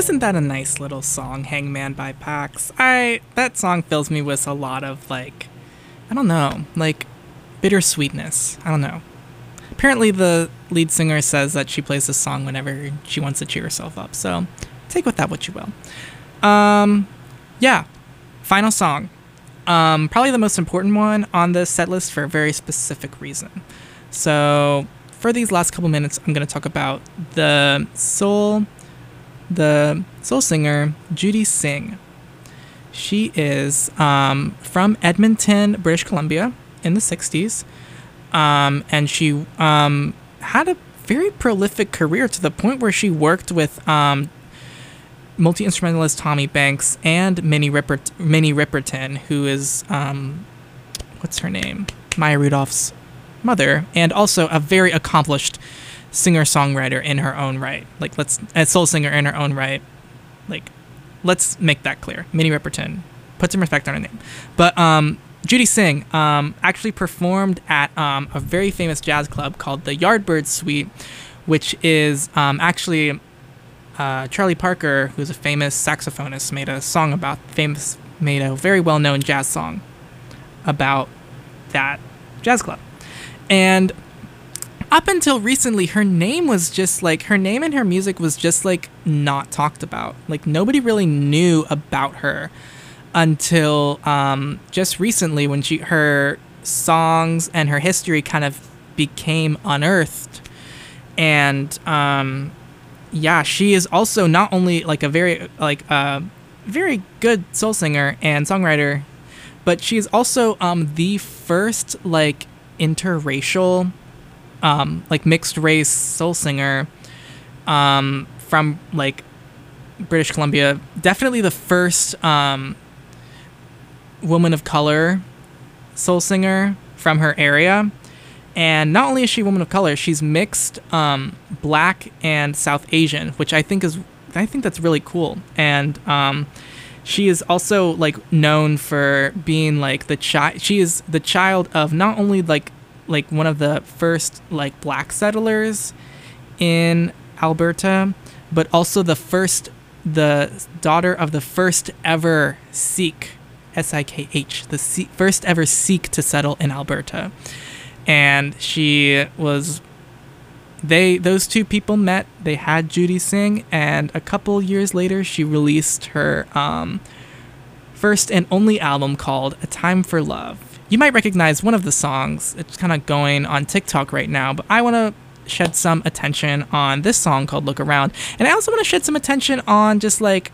Wasn't that a nice little song, Hangman by Pax? That song fills me with a lot of like, I don't know, like bittersweetness. I don't know. Apparently the lead singer says that she plays this song whenever she wants to cheer herself up. So take with that what you will. Yeah. Final song. Probably the most important one on the set list for a very specific reason. So for these last couple minutes, I'm going to talk about the soul singer Judi Singh. She is from Edmonton, British Columbia in the 60s. And she had a very prolific career to the point where she worked with multi-instrumentalist Tommy Banks and Minnie Riperton, who is, what's her name? Maya Rudolph's mother, and also a very accomplished singer-songwriter in her own right. Like, a soul singer in her own right. Like, let's make that clear. Minnie Riperton. Put some respect on her name. But Judi Singh actually performed at a very famous jazz club called the Yardbird Suite, which is actually Charlie Parker, who's a famous saxophonist, made a very well-known jazz song about that jazz club. And up until recently, her name and her music was just like not talked about. Like, nobody really knew about her until just recently, when her songs and her history kind of became unearthed. And yeah, she is also not only like a very good soul singer and songwriter, but she is also the first like interracial like mixed race soul singer from like British Columbia. Definitely the first woman of color soul singer from her area. And not only is she a woman of color, she's mixed Black and South Asian, which I think that's really cool. And she is also like known for being like she is the child of not only like one of the first like Black settlers in Alberta, but also the daughter of the first ever Sikh, Sikh, the first ever Sikh to settle in Alberta. And those two people met, they had Judi Singh, and a couple years later she released her first and only album called A Time for Love. You might recognize one of the songs. It's kind of going on TikTok right now, but I want to shed some attention on this song called Look Around. And I also want to shed some attention on just like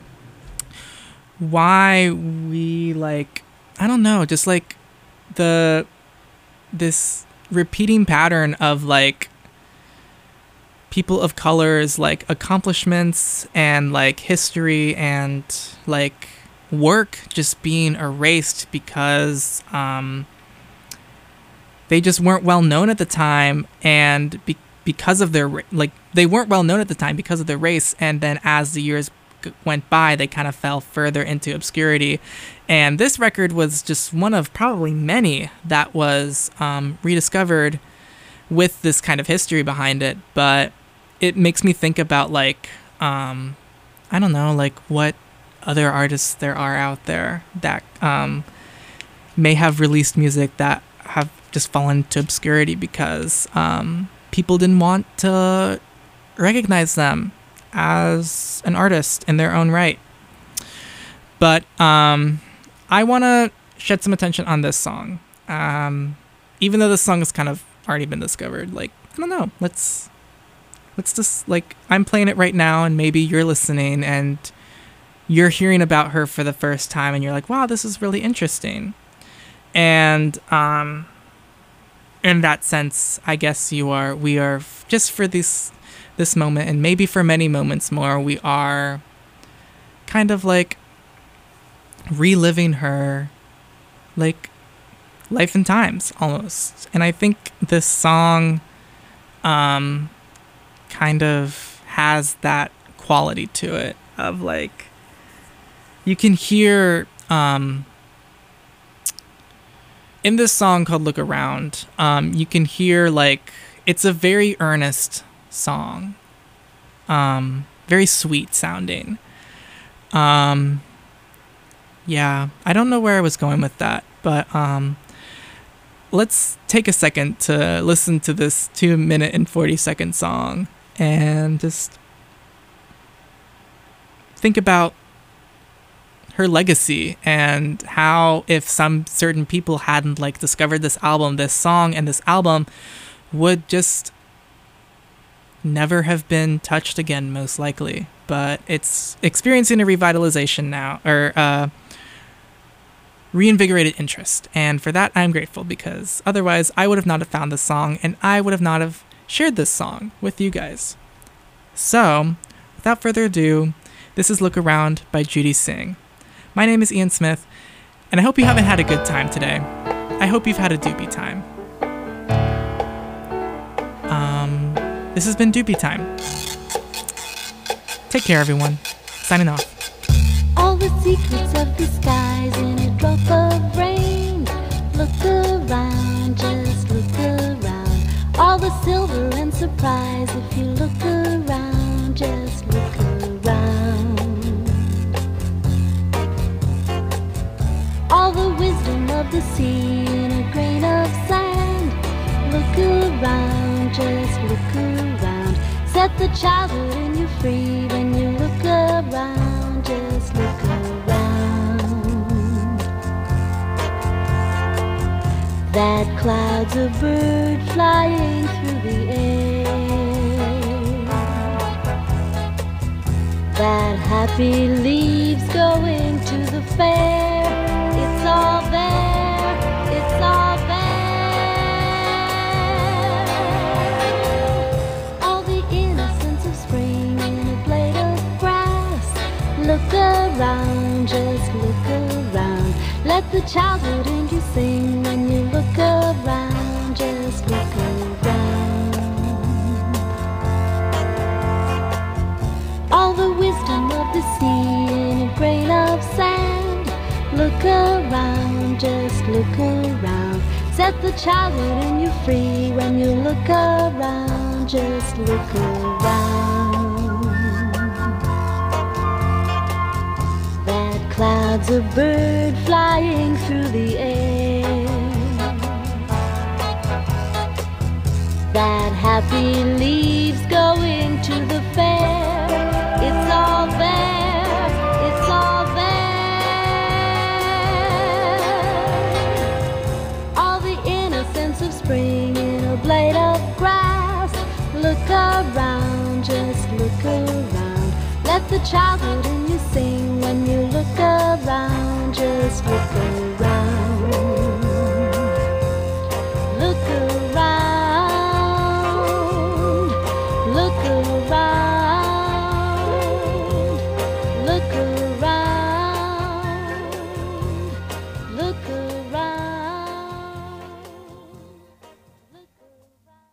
why we like, I don't know, just like this repeating pattern of like people of color's like accomplishments and like history and like work just being erased because they just weren't well known at the time, and because of their they weren't well known at the time because of their race, and then as the years went by they kind of fell further into obscurity. And this record was just one of probably many that was rediscovered with this kind of history behind it. But it makes me think about like I don't know, like what other artists there are out there that may have released music that have just fallen into obscurity because people didn't want to recognize them as an artist in their own right. But I want to shed some attention on this song. Even though this song has kind of already been discovered, like, I don't know, let's just, like, I'm playing it right now and maybe you're listening and you're hearing about her for the first time and you're like, wow, this is really interesting. And in that sense, I guess we are just for this moment, and maybe for many moments more, we are kind of like reliving her like life and times almost. And I think this song kind of has that quality to it of like, you can hear in this song called Look Around, you can hear like it's a very earnest song. very sweet sounding. Um, yeah, I don't know where I was going with that, but let's take a second to listen to this 2 minute and 40-second song and just think about her legacy and how if some certain people hadn't like discovered this album, this song and this album would just never have been touched again, most likely. But it's experiencing a revitalization now, or reinvigorated interest. And for that, I'm grateful, because otherwise I would have not have found this song and I would have not have shared this song with you guys. So, without further ado, this is Look Around by Judy Singh. My name is Ian Smith, and I hope you haven't had a good time today. I hope you've had a doopy time. This has been Doopy Time. Take care, everyone. Signing off. All the secrets of the skies in a drop of rain. Look around, just look around. All the silver and surprise if you look around, just look around. All the wisdom of the sea in a grain of sand. Look around, just look around. Set the childhood in you free when you look around, just look around. That cloud's a bird flying through the air. That happy leaves going to the fair. It's all there, it's all there. All the innocence of spring in a blade of grass. Look around, just look around. Let the childhood in you sing when you look around, just look around. All the wisdom of the sea in a grain of sand. Look around, just look around. Set the childhood in you free when you look around, just look around. That cloud's a bird flying through the air. That happy leaves going to the fair. It's all there, it's all there. All the innocence of spring in a blade of grass. Look around, just look around. Let the childhood in you sing when you look around, just look around. Look around, look around, look around, look around, look around.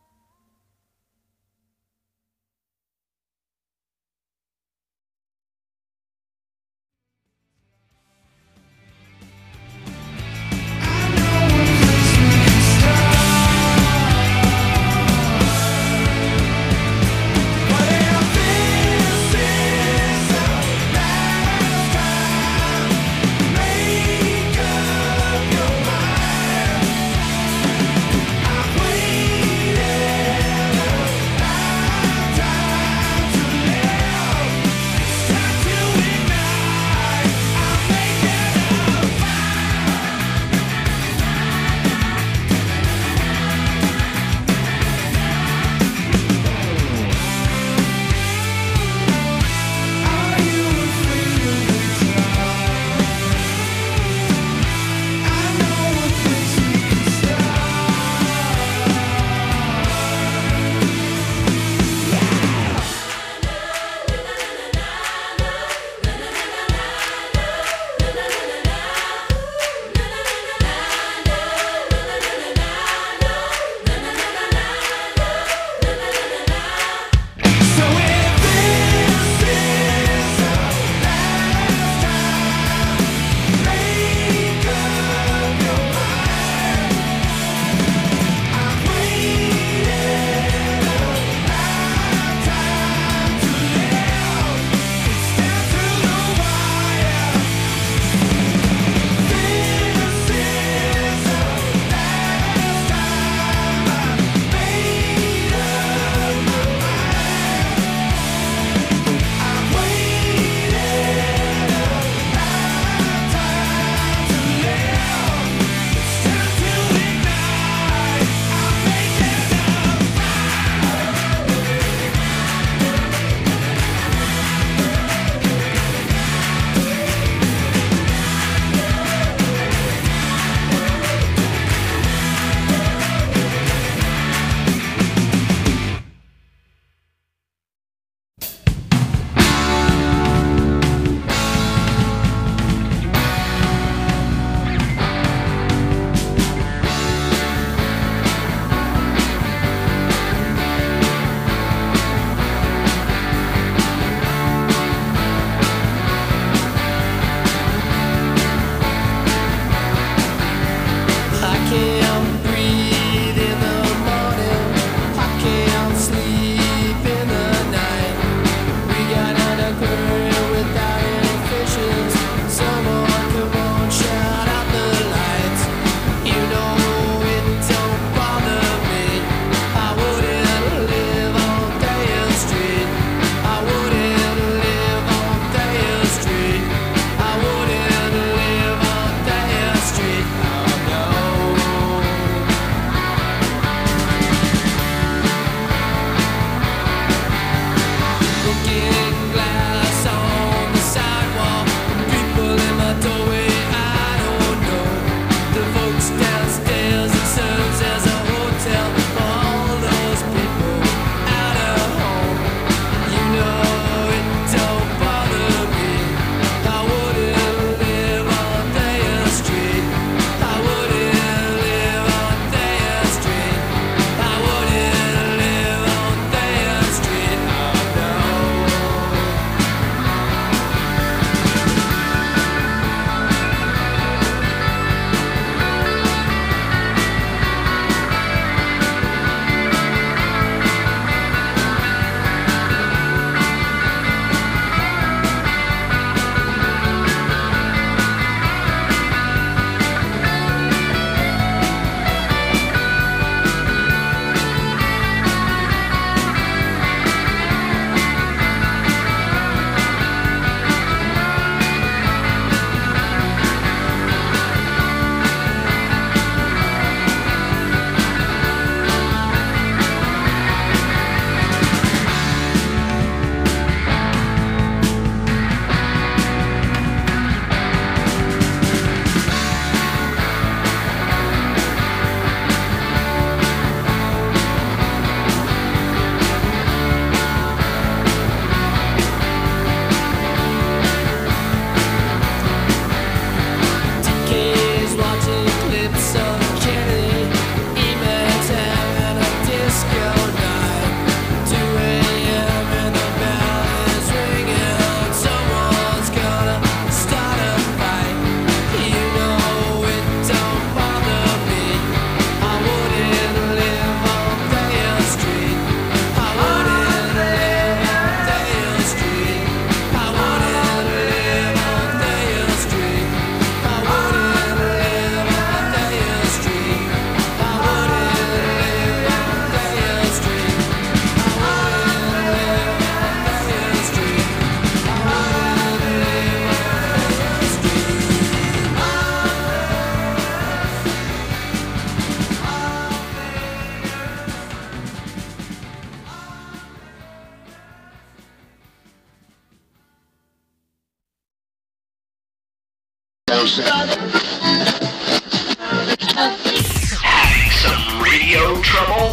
Having some radio trouble?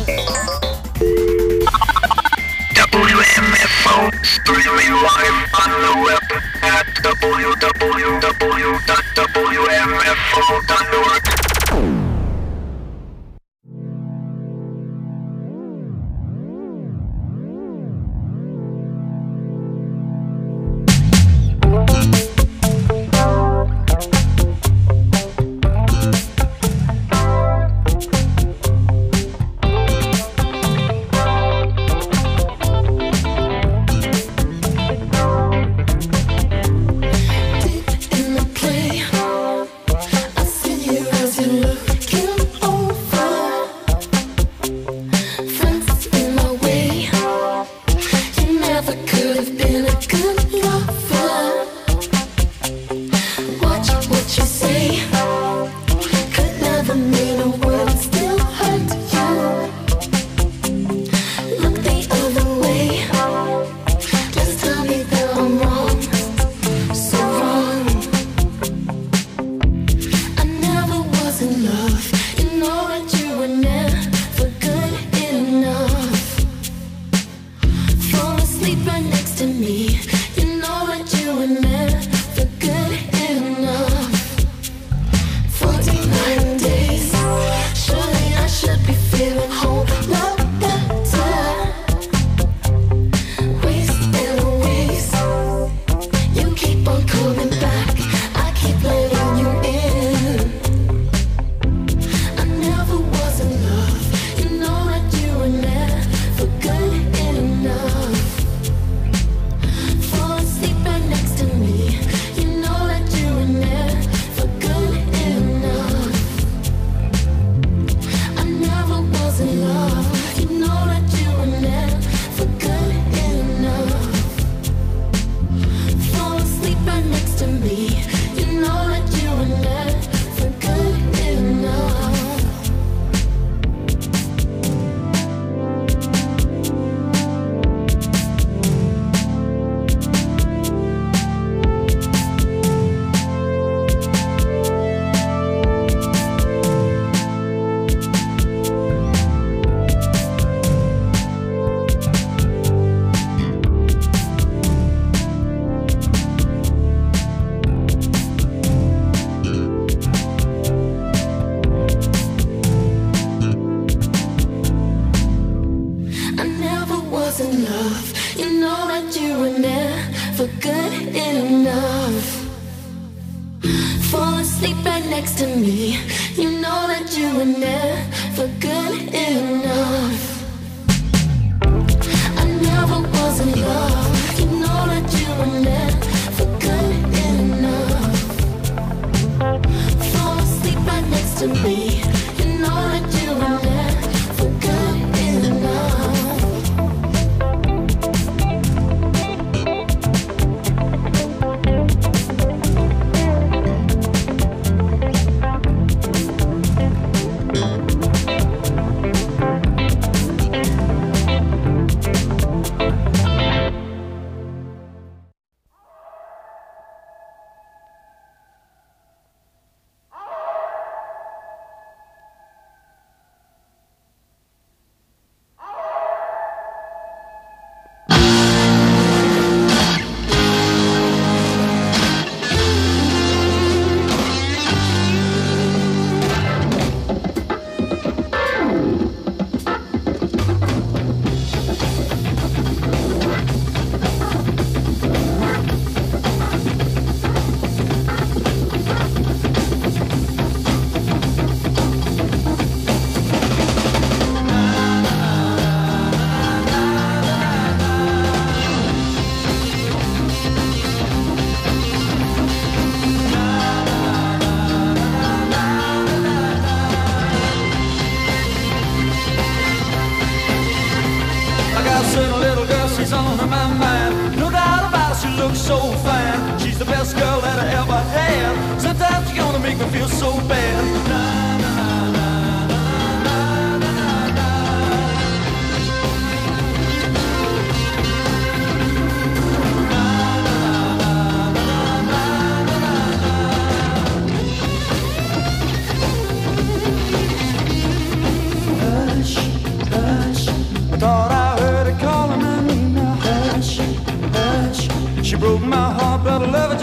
WMFO streaming live on the web at www.wmfo.org.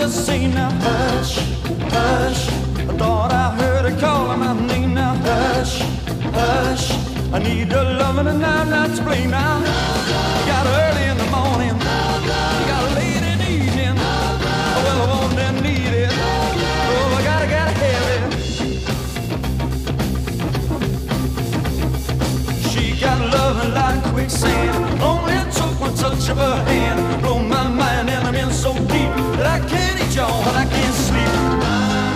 just say now, hush, hush. I thought I heard her calling my name now, hush, hush. I need your loving and I'm not to blame now. You got early in the morning, you got late in the evening. Well, I want and need it. Oh, I gotta have it. She got loving like quicksand. Only took one touch of her hand. Blow my mind and I'm in so deep that I can't eat y'all and I can't sleep.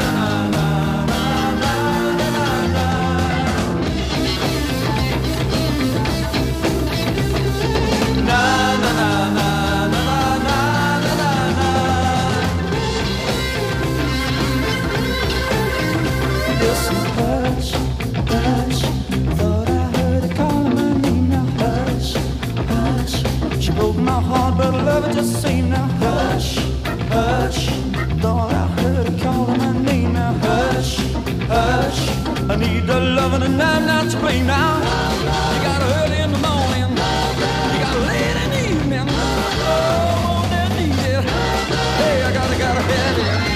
My heart, but love it just saying now, hush, hush. Thought I heard her calling my name now, hush, hush. I need the loving and I'm not to blame now. You got early in the morning, you got late in the evening. Oh, I need it. Hey, I gotta have it.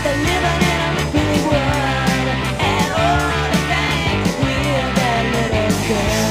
they're living in a really world. And all the things with that little girl.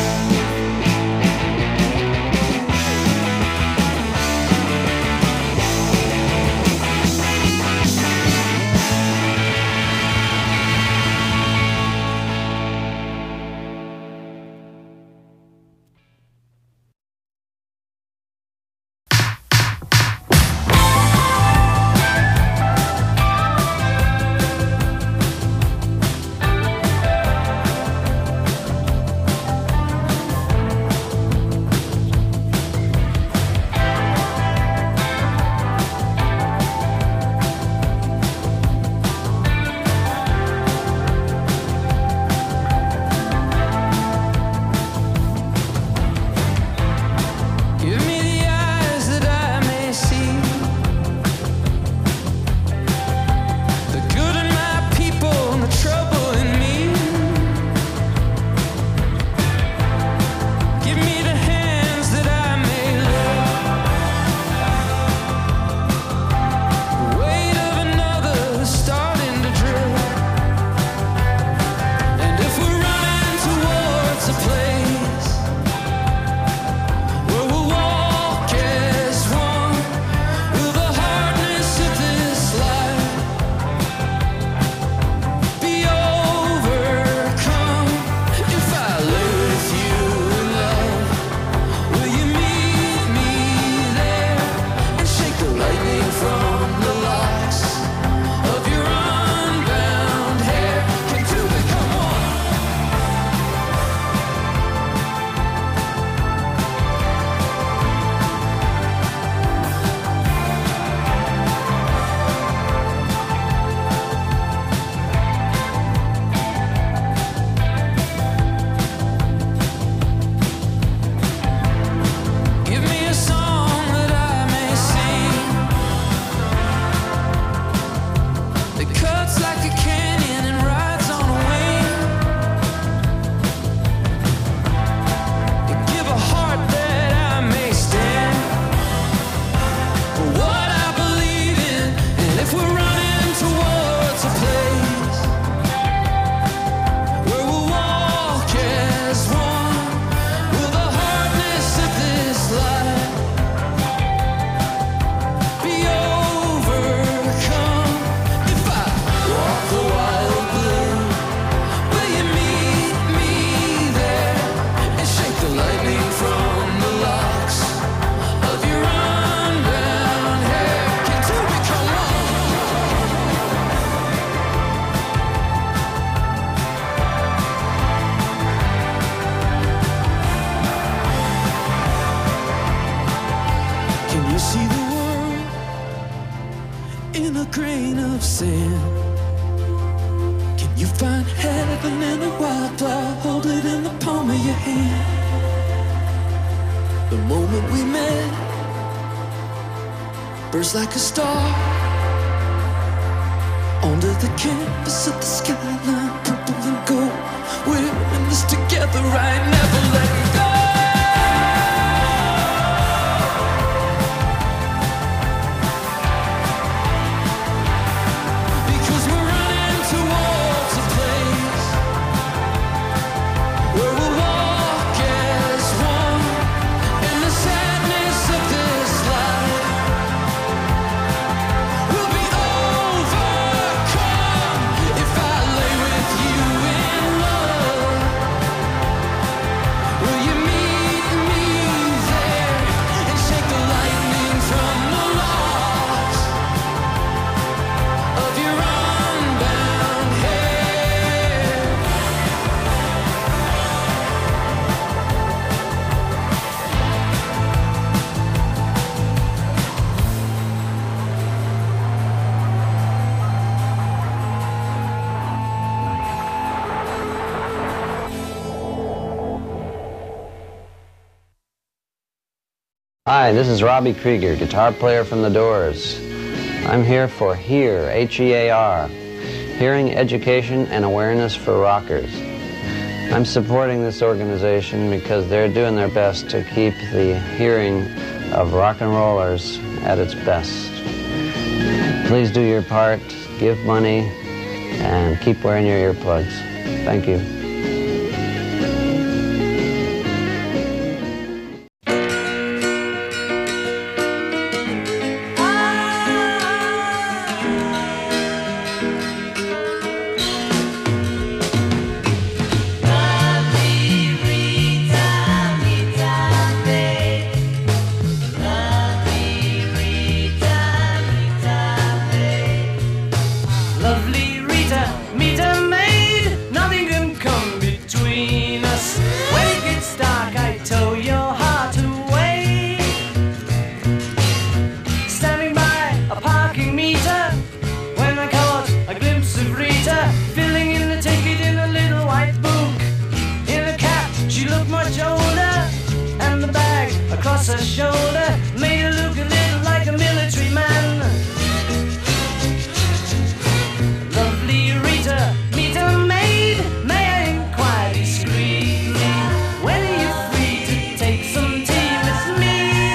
Give me the eyes that I may see, the good in my people and the trouble in me. Give me the hands that I may love, the weight of another starting to drip. And if we're running towards a place where we'll walk as one, will the hardness of this life be overcome? If I lay with you in love, will you meet me there and shake the lightning from the locks of your unbound hair? Can two become one? Give me a song that I may sing, that cuts like a canyon and rides on a wing. And give a heart that I may stand for what I believe in. And if we're running towards a place where we'll walk as one, will the hardness of this life be overcome? If I walk the wild blue, will you meet me there and shake the lightning from the locks of your unbound hair? Can two become one? Can you see the world in a grain of sand? Can you find heaven in a wildflower? Hold it in the palm of your hand. The moment we met burst like a star onto the canvas of the skyline, purple and gold. We're in this together, right? Never letting go. Because we're running towards a place where we'll walk as one, and the sadness of this life will be overcome. If I lay with you in love, will you meet me there and shake the lightning from the locks of your unbound hair? Hi, this is Robbie Krieger, guitar player from The Doors. I'm here for HEAR, H-E-A-R, Hearing Education and Awareness for Rockers. I'm supporting this organization because they're doing their best to keep the hearing of rock and rollers at its best. Please do your part give money, and keep wearing your earplugs. Thank you. Lovely Rita, meet a maid, nothing can come between us. When it gets dark, I tow your heart away. Standing by a parking meter, when I caught a glimpse of Rita, filling in the ticket in a little white book. In a cap, she looked much older, and the bag across her shoulder made her look a little like a military man. Lovely Rita, meet a maid, may I inquire discreetly, when are you free to take some tea with me?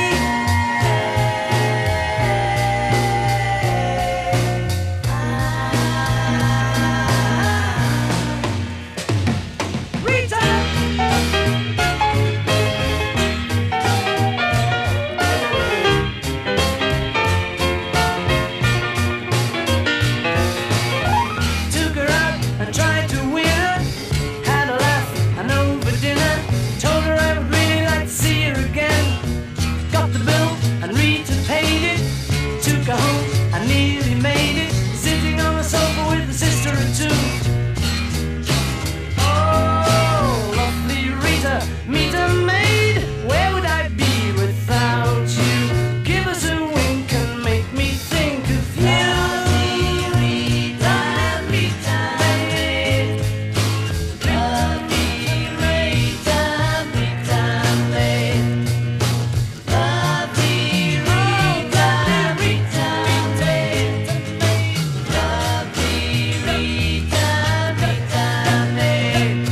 Rita! Took her out and tried to win her. Had a laugh and over dinner. Told her I would really like to see her again. Got the bill and Rita paid it. Took her home and nearly made it. Sitting on the sofa with a sister or two. Oh, lovely Rita, meet a maid. Where would I be without you? Give us a wink and make me think of you. Rita, Rita, maid. Lovely Rita, Rita, maid. Lovely Rita, Rita, maid. Lovely Rita, Rita, maid.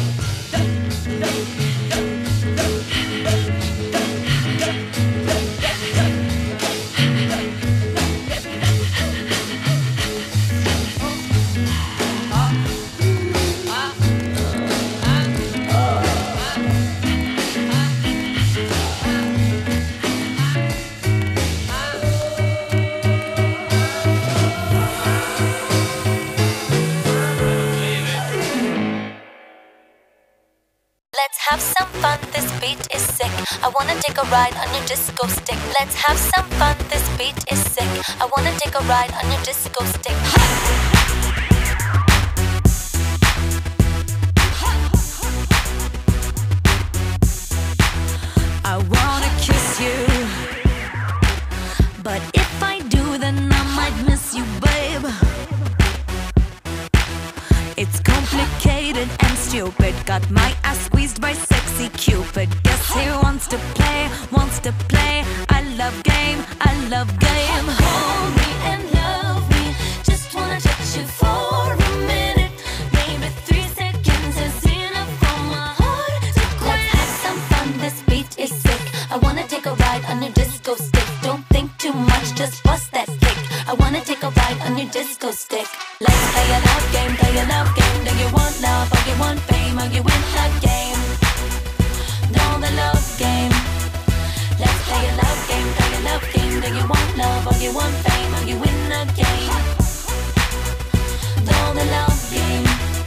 Let's have some fun, this beat is sick. I wanna take a ride on your disco stick. Let's have some fun, this beat is sick. I wanna take a ride on your disco stick. I wanna kiss you, but if I do, then I might miss you, babe. It's complicated and stupid. Got my ass squeezed by sexy Cupid. Guess he wants to play, wants to play. I love game, I love game. Hold me and love me. Just wanna touch you for a minute. Maybe 3 seconds is enough for my heart to quit. Let's have some fun, this beat is sick. I wanna take a ride on your disco stick. Don't think too much, just bust that kick. I wanna take a ride on your disco stick. Let's play a love game, play a love game. Do you want love or you want fame or you win the game? Know the love game. Let's play a love game, play a love game. Do you want love or you want fame or you win the game? Know the love game.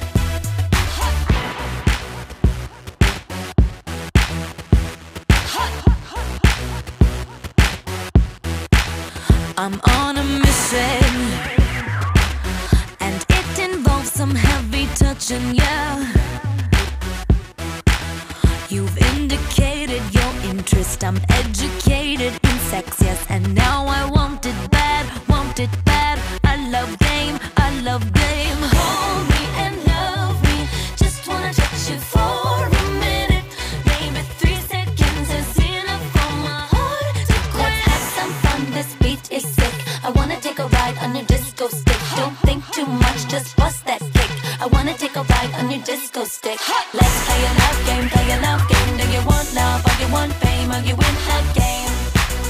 I'm on a mission, and it involves some heavy touching, yeah. You've indicated your interest. I'm educated in sex, yes, and now I want it bad, want it bad. I love game, I love game. Hold me and love me. Just wanna touch you for a minute. Maybe 3 seconds is enough for my heart to quit. Let's have some fun, this beat is sick. I wanna take a ride on your disco stick. Don't think too much, just bust that kick. I wanna take a ride on your disco stick. Let's play a love game, play a love game. Do you want love or you want fame or you win the game?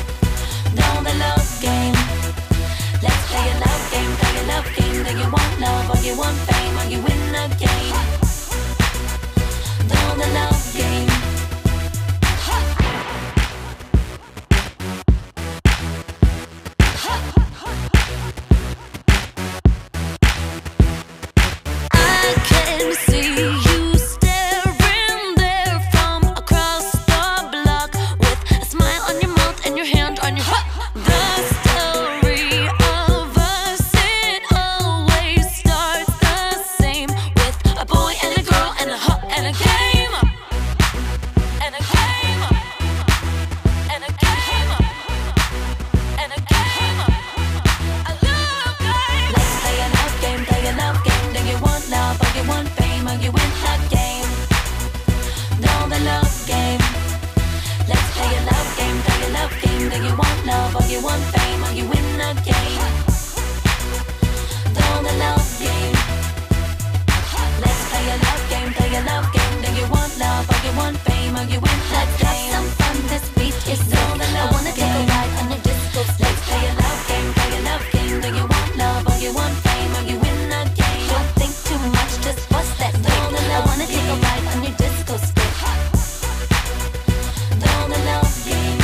on your the story of us, it always starts the same with a boy and a girl and a and a game. And a game. And a game. And a game. A love game. Let's play a love game, play a love game. Do you want love or you want fame or you win the game? Know the love game. Let's play a love game, play a love game. Do you want love or you want fame or you win the game? Know the love game. Let's play a love game, play a love game. Do you want love or you want fame or you win the game? Let's have some fun, this beat is so I wanna take a ride on your disco. Let's play a love game, play a love game. Do you want love or you want fame or you win the game? Don't think too much, just bust that stick. I wanna take a ride on your disco stick. Know the love game.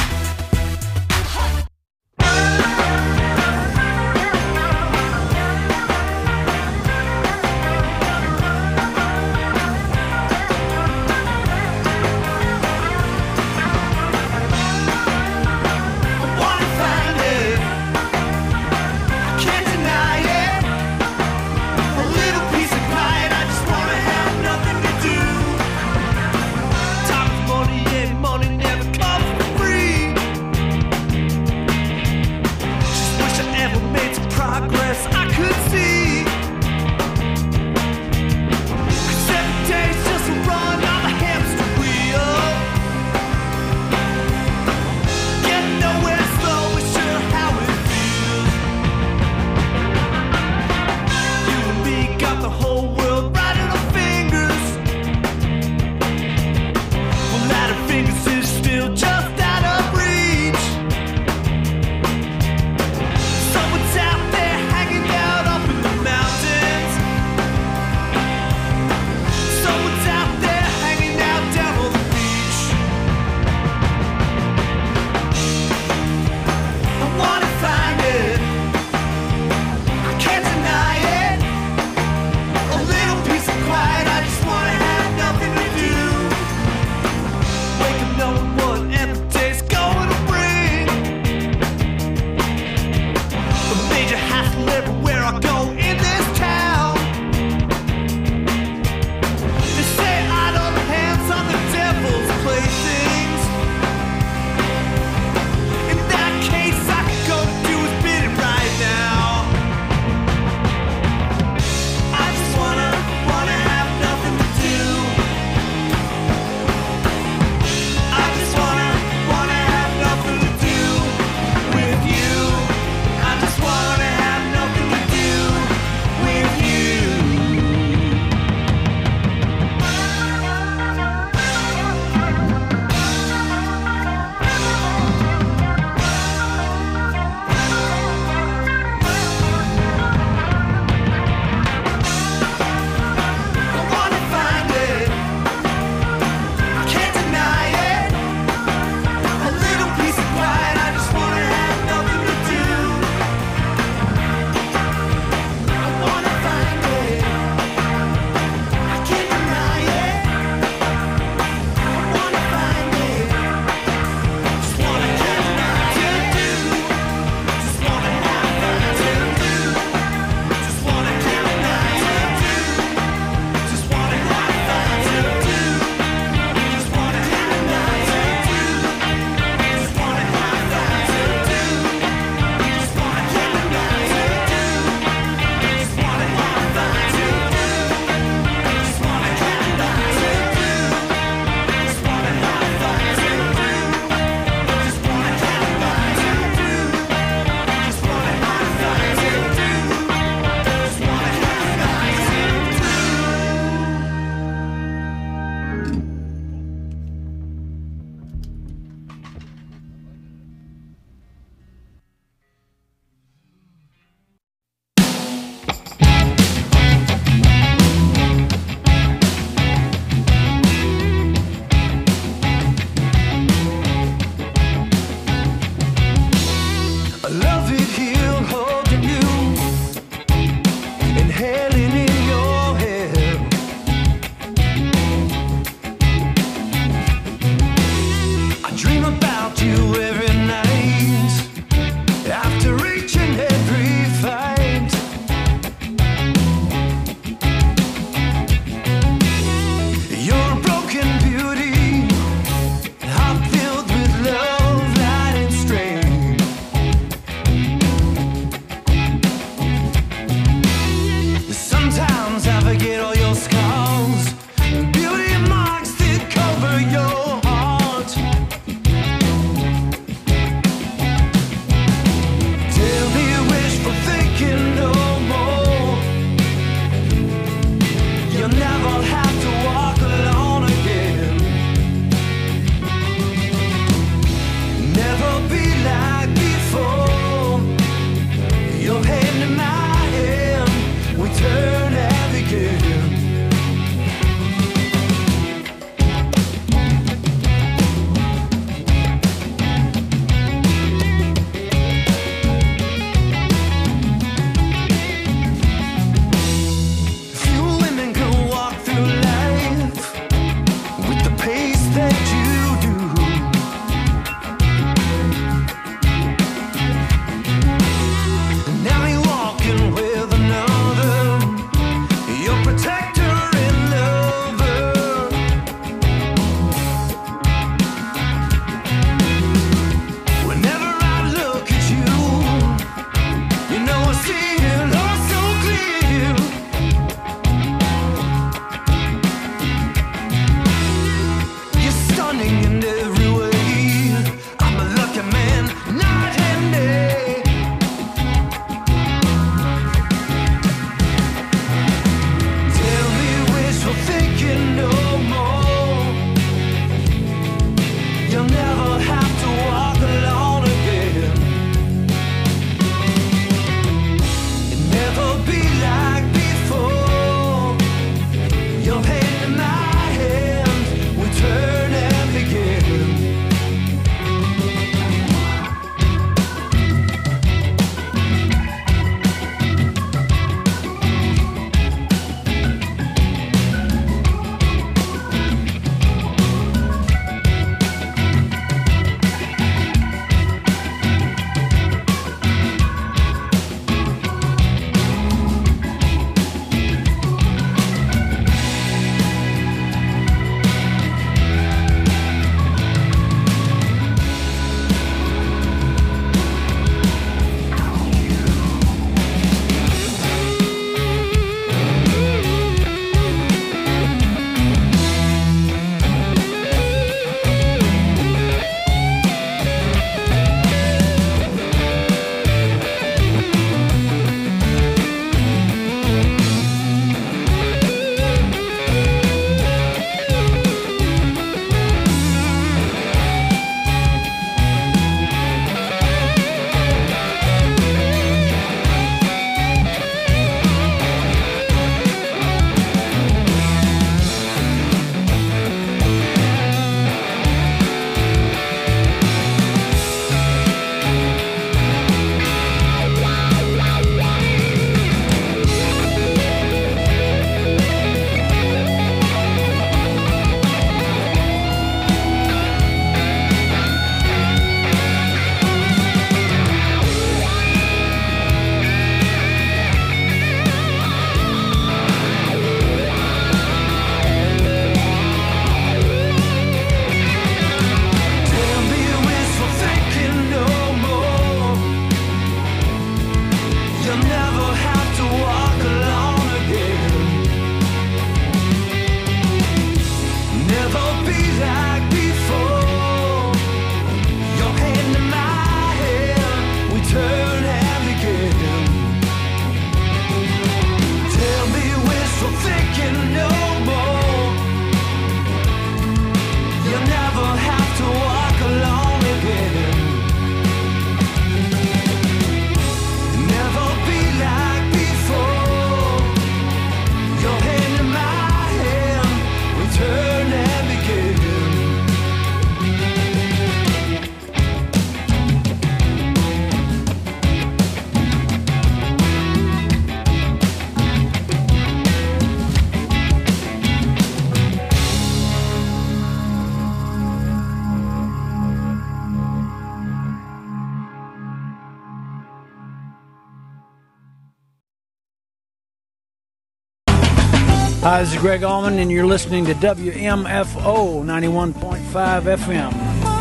Hi, this is Greg Allman, and you're listening to WMFO 91.5 FM.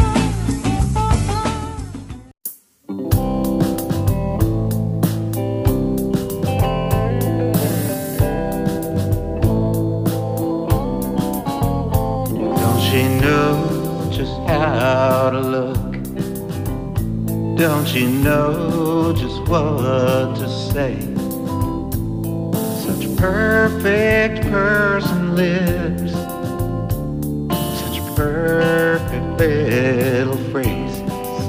Don't she know just how to look? Don't she know just what to say? Such perfect person lives, such perfect little phrases.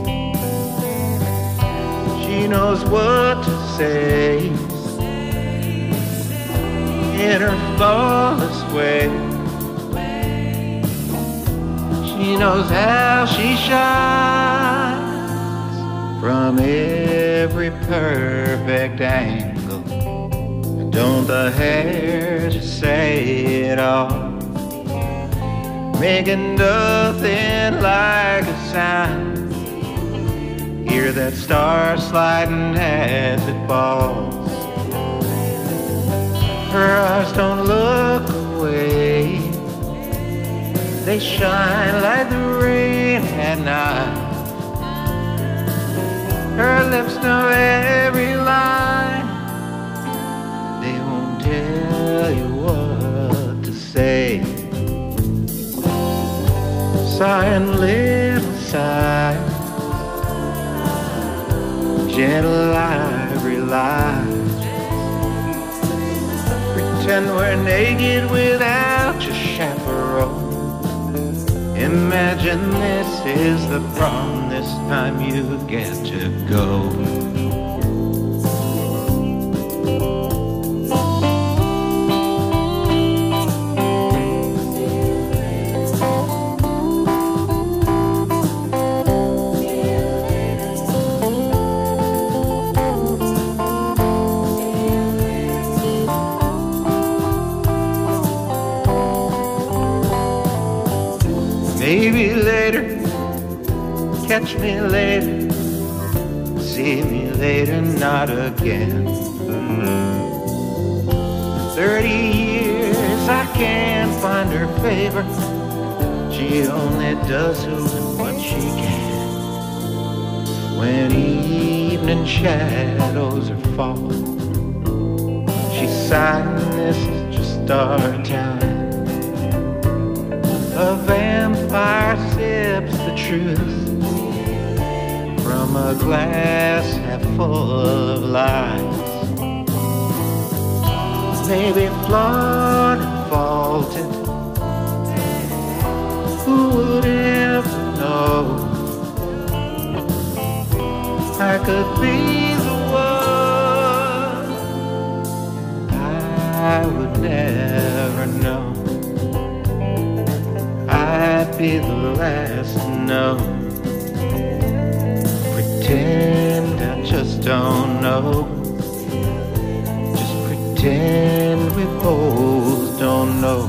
She knows what to say in her flawless way. She knows how she shines from every perfect angle. Don't the hair just say it all, making nothing like a sound. Hear that star sliding as it falls. Her eyes don't look away, they shine like the rain at night. Her lips know every line, they won't tell you what to say. Sighing little sighs, gentle ivory lies. Pretend we're naked without your chaperone. Imagine this is the prom, this time you get to go. Maybe later, catch me later, see me later, not again. 30 years I can't find her favor, she only does what she can. When evening shadows are falling, she's sighing, this is just our time. A vampire sips the truth from a glass half full of lies. Maybe flawed and faulted, who would ever know? I could be the one, I would never know. I'd be the last to know. Pretend I just don't know. Just pretend we both don't know.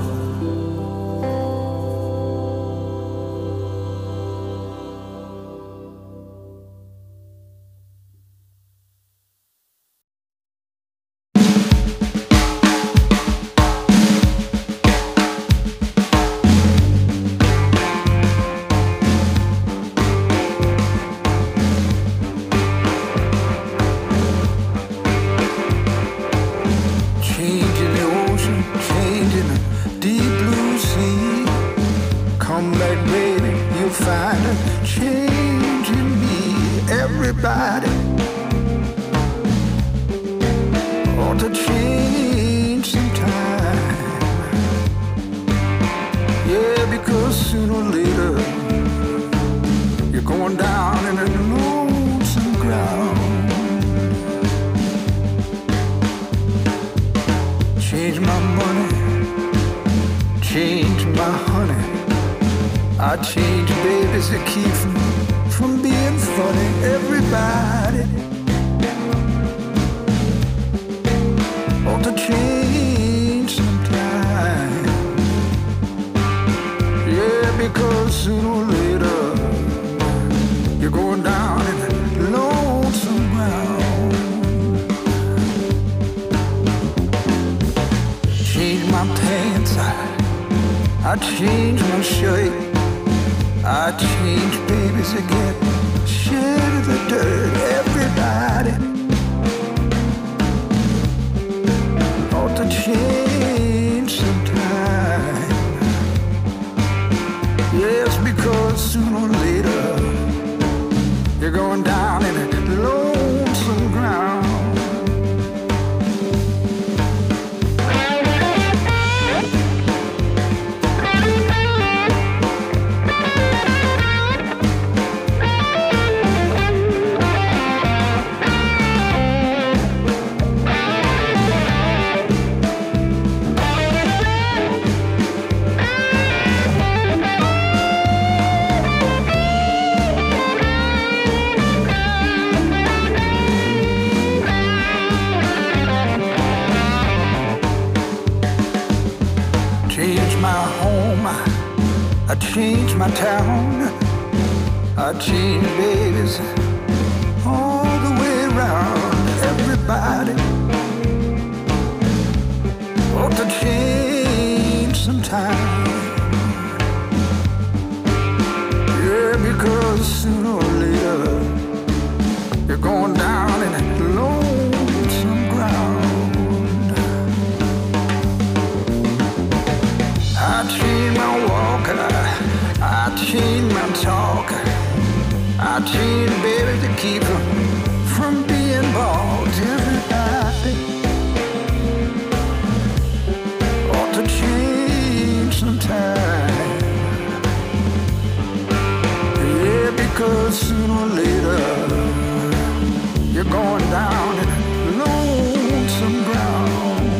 Change my past. I change my shape, I change babies again, shed the dirt, everybody ought to change sometime. Yes, because sooner or later you're going down in a lonesome ground. I changed my town, I changed babies all the way around. Everybody ought to change sometime. Yeah, because sooner or later you're going down in a lonesome ground. I changed my walk, I changed my talk, I changed baby to keep from being bald. Everybody ought to change sometime. Yeah, because sooner or later you're going down in lonesome ground.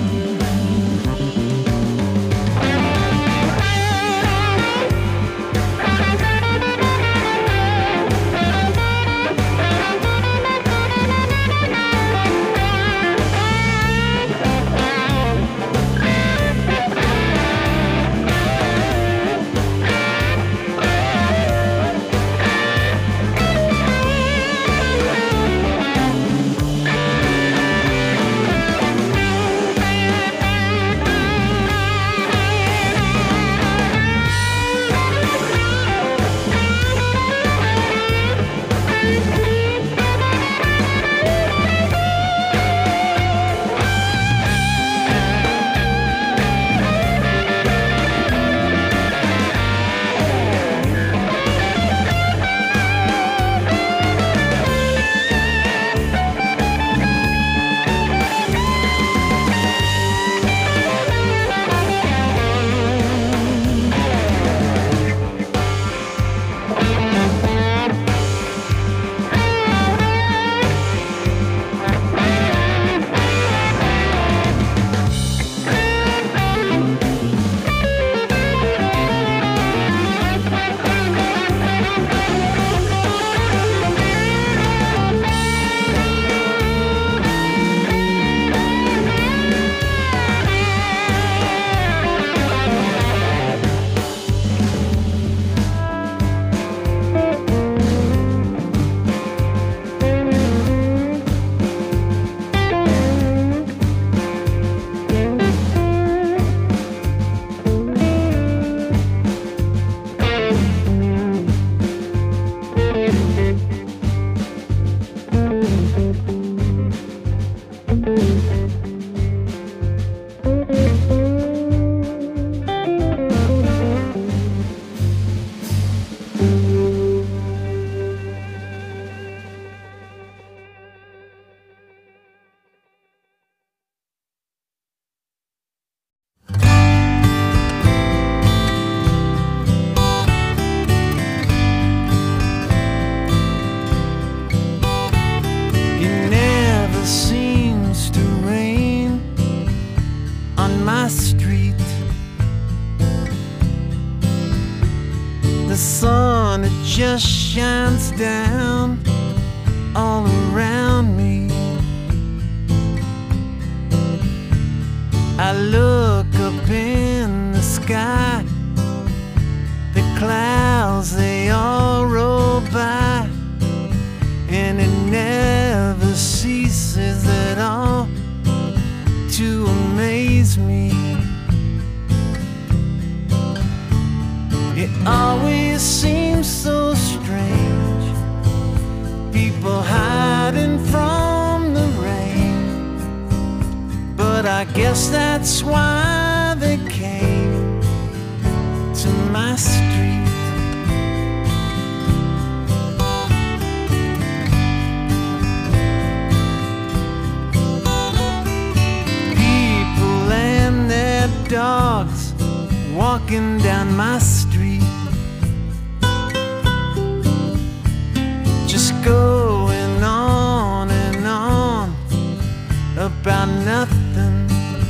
Just shines down all around me. I look up in the sky, the clouds they all roll by, and it never ceases at all to amaze me. I guess that's why they came to my street. People and their dogs walking down my street, just going on and on about nothing,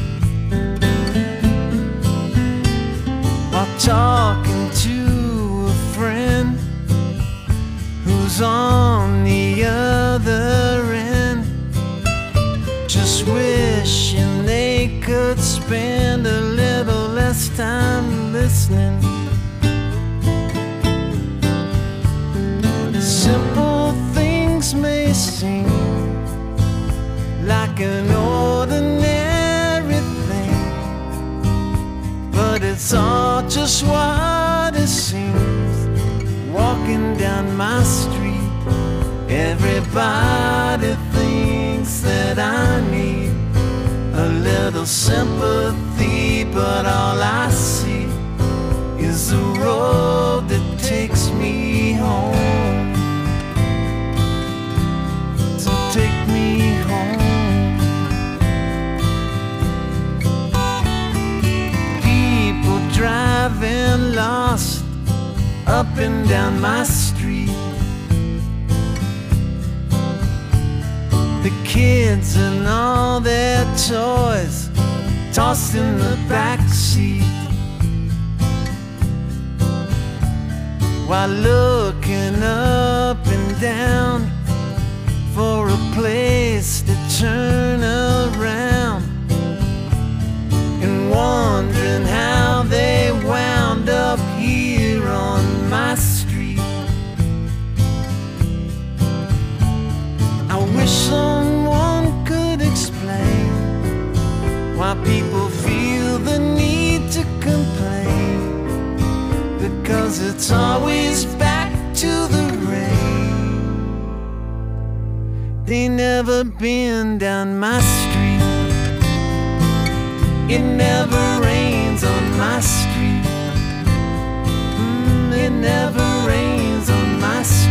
while talking to a friend who's on the other end, just wishing they could spend a little less time listening. Simple things may seem like an ordinary thing, but it's all just what it seems. Walking down my street, everybody thinks that I need a little sympathy, but all I see is the road that takes me home. So take me home. People driving lost up and down my street, the kids and all their toys tossed in the back seat, while looking up and down for a place to turn around, and wondering how they wound up here on my street. I wish someone could explain why people feel the need to complain, because it's always back to the rain. They never been down my street. It never rains on my street. It never rains on my street.